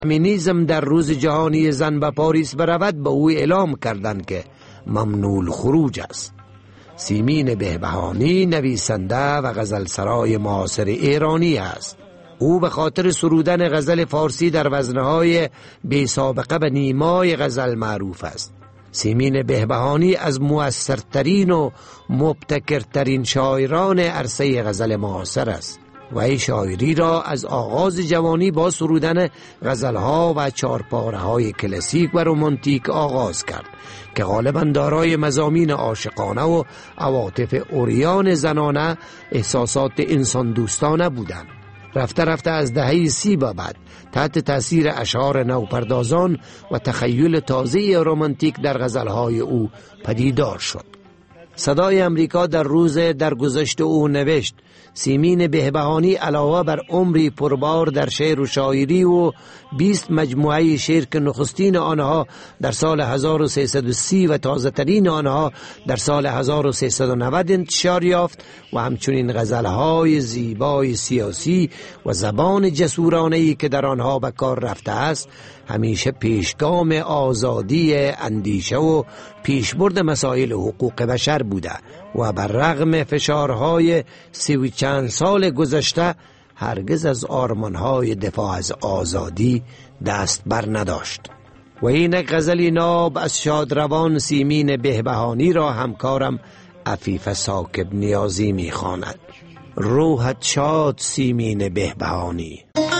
فمینیسم در روز جهانی زن به پاریس برود به او اعلام کردند که ممنوع الخروج است. سیمین بهبهانی نویسنده و غزلسرای معاصر ایرانی است. او به خاطر سرودن غزل فارسی در وزنهای بی سابقه به نیمای غزل معروف است. سیمین بهبهانی از مؤثرترین و مبتکرترین شاعران عرصه غزل معاصر است و این شاعری را از آغاز جوانی با سرودن غزلها و چارپاره‌های کلاسیک و رمانتیک آغاز کرد که غالباً دارای مضامین عاشقانه و عواطف عریان زنانه، احساسات انسان دوستانه بودند. رفته رفته از دهه 30 به بعد تحت تأثیر اشعار نوپردازان و تخیل تازه رمانتیک در غزلهای او پدیدار شد. صدای امریکا در روز درگذشت او نوشت: سیمین بهبهانی علاوه بر عمری پربار در شعر و شاعری و 20 مجموعه شعر که نخستین آنها در سال 1330 و تازه ترین آنها در سال 1390 انتشار یافت و همچنین غزلهای زیبای سیاسی و زبان جسورانه‌ای که در آنها به کار رفته است، همیشه پیشگام آزادی اندیشه و پیشبرد مسائل حقوق بشر بوده و بر رغم فشارهای 30 و چند سال گذشته هرگز از آرمانهای دفاع از آزادی دست بر نداشت. و این غزلی ناب از شادروان سیمین بهبهانی را همکارم عفیف ساکب نیازی می‌خواند. روحت شاد سیمین بهبهانی.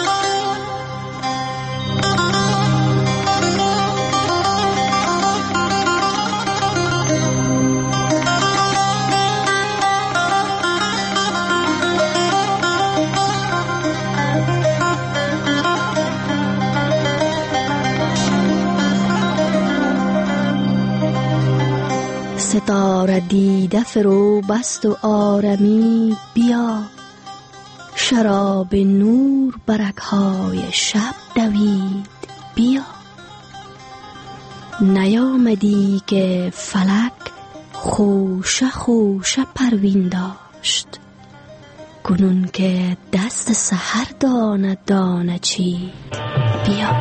ستاره دیده فرو بست و آرمی بیا، شراب نور برگهای شب دوید بیا. نیامدی که فلک خوشه خوشه پروین داشت، کنون که دست سحر دانه دانه چید بیا.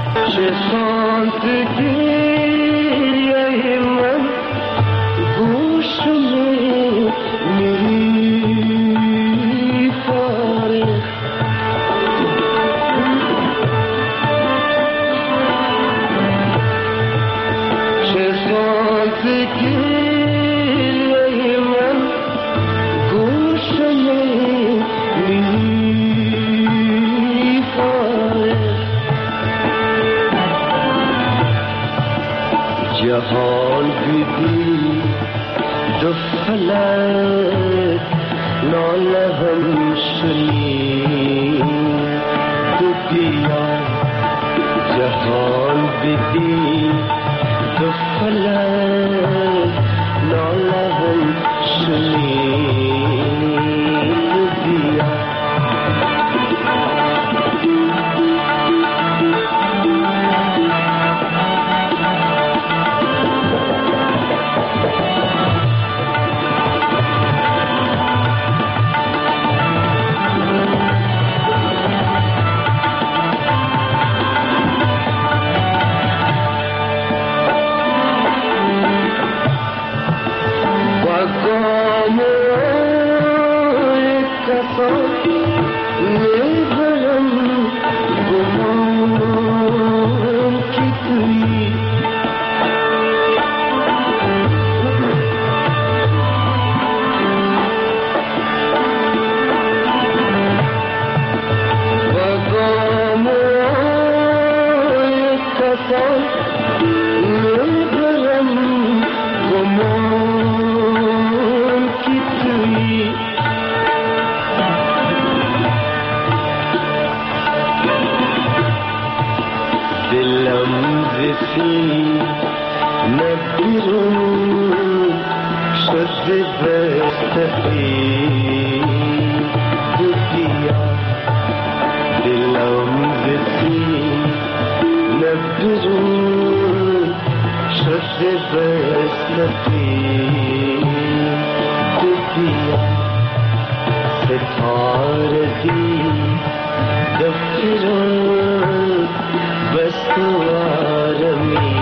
جهان بیدی دو فلک ناله هم شنید تو بیا. جهان بیدی دو فلک ناله هم شنید تو بیا. ستاره دی دفتر استوارمی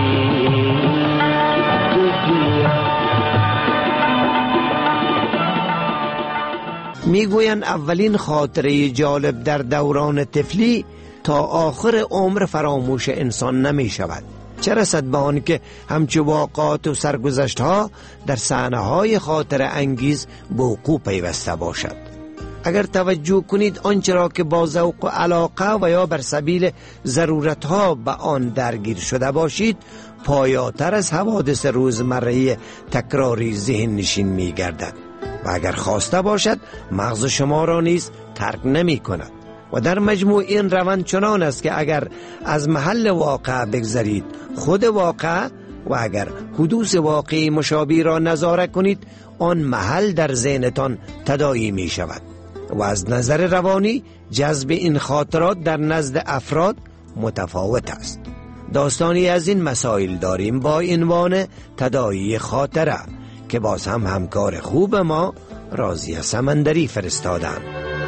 میگویند اولین خاطره جالب در دوران طفلی تا آخر عمر فراموش انسان نمی شود، چه رسد به آن که همچو واقعات و سرگذشت ها در صحنه های خاطره انگیز به وقوع پیوسته باشد. اگر توجه کنید آنچه را که با ذوق و علاقه و یا بر سبیل ضرورت ها به آن درگیر شده باشید پایاتر از حوادث روزمره تکراری ذهن نشین می گردد و اگر خواسته باشد مغز شما را نیز ترک نمی کند. و در مجموع این روند چنان است که اگر از محل واقع بگذرید خود واقع و اگر حدوث واقعی مشابه را نظاره کنید آن محل در ذهنتان تداعی می شود و از نظر روانی جذب این خاطرات در نزد افراد متفاوت است. داستانی از این مسائل داریم با عنوان تداعی خاطره که باز هم همکار خوب ما راضیه سمندری فرستادند.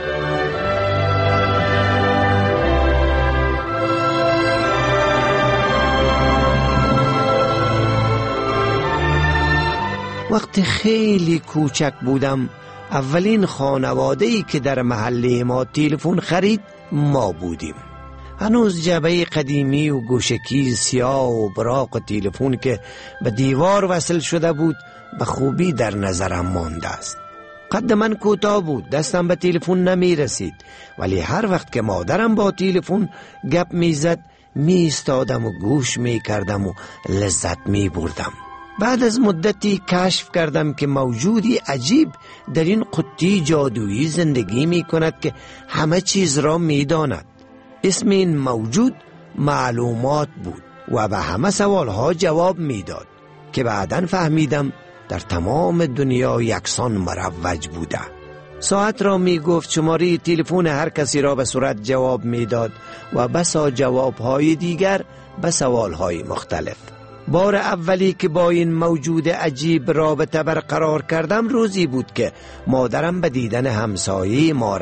وقتی خیلی کوچک بودم اولین خانواده‌ای که در محله ما تلفن خرید ما بودیم. هنوز جعبه قدیمی و گوشکی سیاه و براق تلفن که به دیوار وصل شده بود به خوبی در نظرم مانده است. قد من کوتاه بود، دستم به تلفن نمی رسید، ولی هر وقت که مادرم با تلفن گپ می زد می ایستادم و گوش می کردم و لذت می بردم. بعد از مدتی کشف کردم که موجودی عجیب در این قطی جادویی زندگی می کند که همه چیز را می داند. اسم این موجود معلومات بود و به همه سوالها جواب می داد که بعداً فهمیدم در تمام دنیا یکسان مروج بوده. ساعت را می گفت، شماره تلفن هر کسی را به صورت جواب می داد و بسا جوابهای دیگر به سوالهای مختلف. بار اولی که با این موجود عجیب رابطه برقرار کردم روزی بود که مادرم به دیدن همسایه ما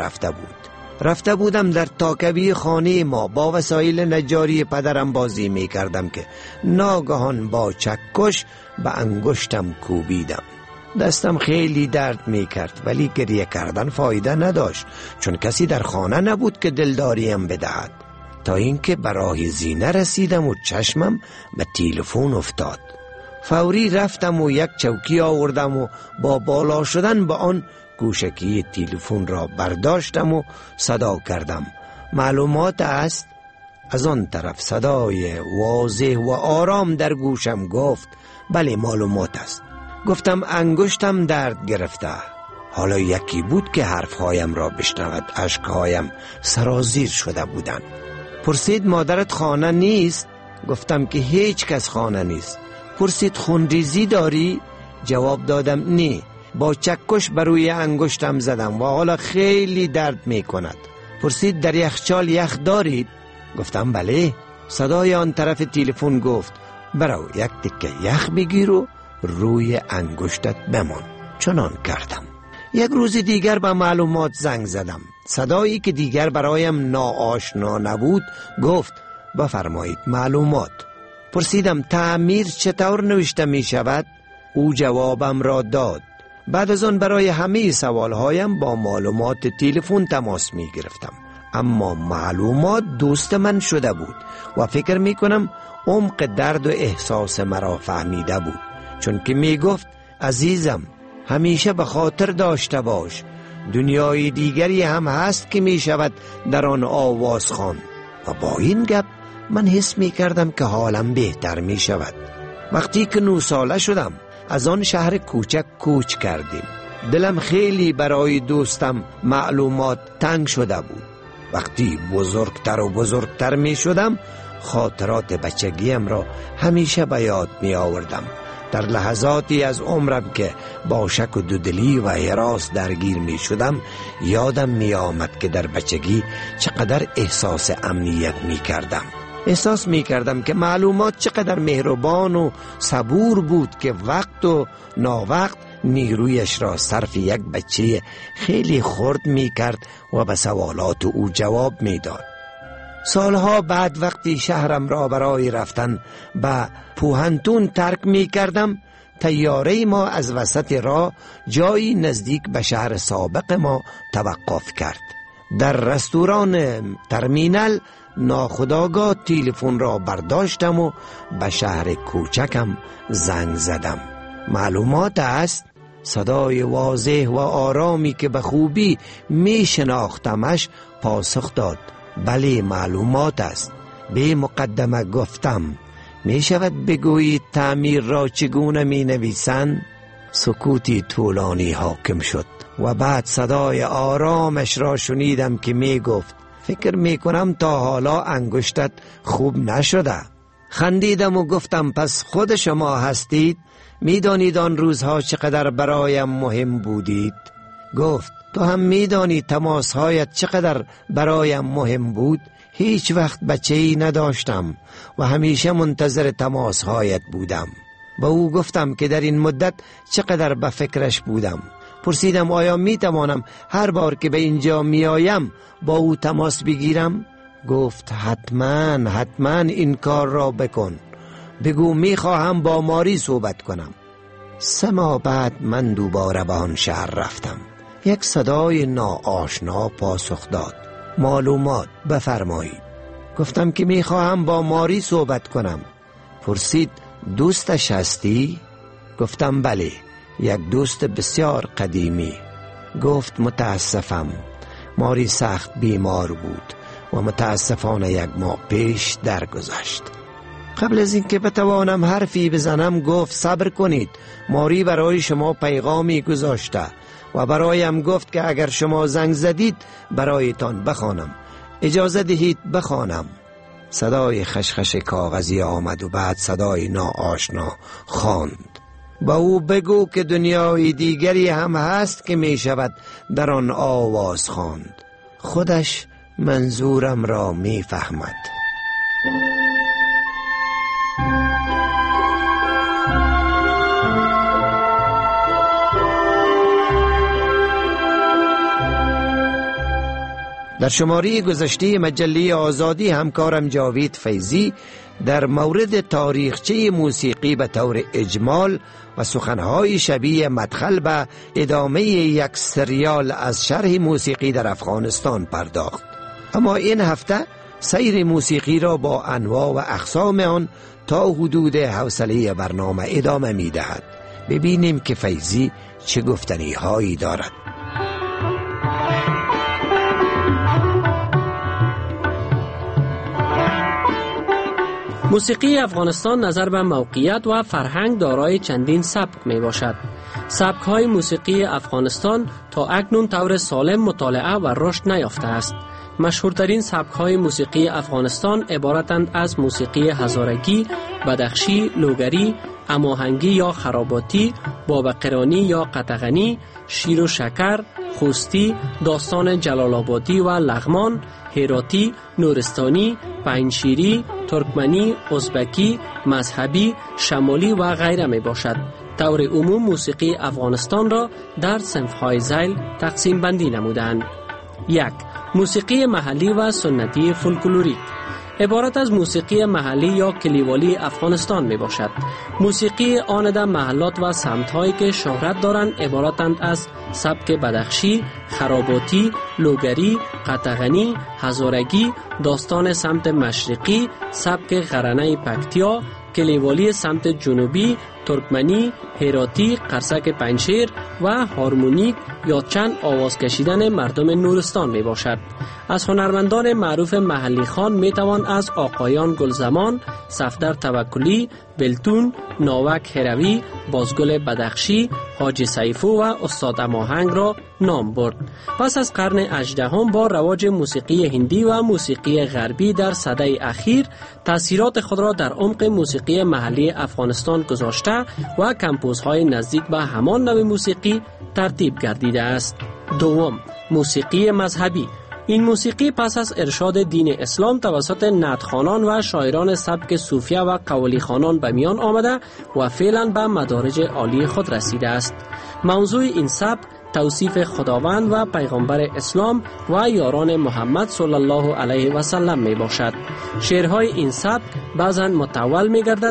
رفته بودم در تاکوی خانه ما با وسایل نجاری پدرم بازی می کردم که ناگهان با چکش به انگشتم کوبیدم. دستم خیلی درد می کرد ولی گریه کردن فایده نداشت چون کسی در خانه نبود که دلداریم بدهد، تا اینکه به راه زینه رسیدم و چشمم به تلفن افتاد. فوری رفتم و یک چوکی آوردم و با بالا شدن به آن گوشکی تلفن را برداشتم و صدا کردم. معلومات است؟ از آن طرف صدای واضح و آرام در گوشم گفت بله معلومات است. گفتم انگشتم درد گرفته. حالا یکی بود که حرفهایم را بشنود. اشکهایم سرازیر شده بودند. پرسید مادرت خانه نیست؟ گفتم که هیچ کس خانه نیست. پرسید خونریزی داری؟ جواب دادم نه. با چکش بر روی انگشتم زدم و حالا خیلی درد می کند. پرسید در یخچال یخ دارید؟ گفتم بله. صدای آن طرف تلفن گفت برو یک تکه یخ بگیر و روی انگشتت بمان. چنان کردم. یک روز دیگر به معلومات زنگ زدم. صدایی که دیگر برایم ناآشنا نبود گفت بفرمایید معلومات. پرسیدم تعمیر چطور نوشته می شود؟ او جوابم را داد. بعد از آن برای همه سوالهایم با معلومات تلفن تماس می گرفتم، اما معلومات دوست من شده بود و فکر می کنم عمق درد و احساس مرا فهمیده بود، چون که می گفت عزیزم همیشه به خاطر داشته باش دنیای دیگری هم هست که می شود در آن آواز خوان. و با این گپ من حس می کردم که حالم بهتر می شود. وقتی که 9 ساله شدم از آن شهر کوچک کوچ کردیم. دلم خیلی برای دوستم معلومات تنگ شده بود. وقتی بزرگتر و بزرگتر می شدم خاطرات بچگیم را همیشه به یاد می آوردم. در لحظاتی از عمرم که با شک و دودلی و هراس درگیر می شدم یادم می آمد که در بچگی چقدر احساس امنیت می کردم. احساس می کردم که معلومات چقدر مهربان و صبور بود که وقت و ناوقت نیرویش را صرف یک بچه خیلی خرد می کرد و به سوالات او جواب می داد. سالها بعد وقتی شهرم را برای رفتن به پوهنتون ترک می کردم، طیاره ما از وسط راه جایی نزدیک به شهر سابق ما توقف کرد. در رستوران ترمینال ناخودآگاه تلفن را برداشتم و به شهر کوچکم زنگ زدم. معلومات است؟ صدای واضح و آرامی که به خوبی می شناختمش پاسخ داد: بله معلومات است. به مقدمه گفتم: می شود بگویید تعمیر را چگونه می نویسند؟ سکوتی طولانی حاکم شد و بعد صدای آرامش را شنیدم که می گفت: فکر می کنم تا حالا انگشتت خوب نشده. خندیدم و گفتم: پس خود شما هستید؟ می دانید آن روزها چقدر برایم مهم بودید؟ گفت: تو هم می دانی تماسهایت چقدر برایم مهم بود؟ هیچ وقت بچه‌ای نداشتم و همیشه منتظر تماسهایت بودم. با او گفتم که در این مدت چقدر به فکرش بودم. پرسیدم آیا می توانم هر بار که به اینجا می آیم با او تماس بگیرم؟ گفت: حتما این کار را بکن. بگو می خواهم با ماری صحبت کنم. 3 ماه بعد من دوباره به آن شهر رفتم. یک صدای ناآشنا پاسخ داد: معلومات، بفرمایید. گفتم که می خواهم با ماری صحبت کنم. پرسید: دوستش هستی؟ گفتم بله، یک دوست بسیار قدیمی. گفت: متاسفم، ماری سخت بیمار بود و متاسفانه 1 ماه پیش درگذشت. قبل از اینکه بتوانم حرفی بزنم گفت: صبر کنید، ماری برای شما پیغامی گذاشته و برایم گفت که اگر شما زنگ زدید برایتان بخوانم. اجازه دهید بخوانم. صدای خشخش کاغذی آمد و بعد صدای ناآشنا خواند: با او بگو که دنیای دیگری هم هست که می شود در آن آواز خواند. خودش منظورم را می فهمد. در شماره گذشته مجله آزادی همکارم جاوید فیضی در مورد تاریخچه موسیقی به طور اجمال و سخنهای شبیه مدخل به ادامه یک سریال از شرح موسیقی در افغانستان پرداخت. اما این هفته سیر موسیقی را با انواع و اقسام آن تا حدود حوصله برنامه ادامه می دهد. ببینیم که فیضی چه گفتنی هایی دارد. موسیقی افغانستان نظر به موقعیت و فرهنگ دارای چندین سبک می باشد. سبک های موسیقی افغانستان تا اکنون طور سالم مطالعه و رشد نیافته است. مشهورترین سبک های موسیقی افغانستان عبارتند از موسیقی هزارگی، بدخشی، لوگری، اماهنگی یا خراباتی، بابقرانی یا قطغنی، شیر و شکر، خوستی، داستان جلال آبادی و لغمان، هراتی، نورستانی، پنجشیری، ترکمنی، ازبکی، مذهبی، شمالی و غیره می باشد. طور عموم موسیقی افغانستان را در صنف‌های ذیل تقسیم بندی نمودند. 1. موسیقی محلی و سنتی فولکلوریک عبارت از موسیقی محلی یا کلیوالی افغانستان می باشد. موسیقی آن در محلات و سمت‌هایی که شهرت دارند عبارتند از سبک بدخشی، خراباتی، لوگری، قطغنی، هزارگی، داستان سمت مشرقی، سبک غرنه پکتیا، کلیوالی سمت جنوبی، ترکمنی، هراتی، قرسک پنجشیر و هارمونیک یا چند آواز کشیدن مردم نورستان می باشد. از هنرمندان معروف محلی خوان می توان از آقایان گلزمان، صفدر توکلی، بلتون، ناوک هروی، بازگل بدخشی، حاجی سیفو و استاد اماهنگ را نام برد. پس از قرن 18 با رواج موسیقی هندی و موسیقی غربی در سده اخیر تأثیرات خود را در عمق موسیقی محلی افغانستان گذاشته و کمپوزهای نزدیک به همان نوع موسیقی ترتیب گردیده است. 2. موسیقی مذهبی. این موسیقی پس از ارشاد دین اسلام توسط نعتخوانان و شاعران سبک صوفیه و قوالی خوانان به میان آمده و فعلا به مدارج عالی خود رسیده است. موضوع این سبک توصیف خداوند و پیغمبر اسلام و یاران محمد صلی الله علیه و سلم می باشد. شعرهای این سبک بعضا متول می گردد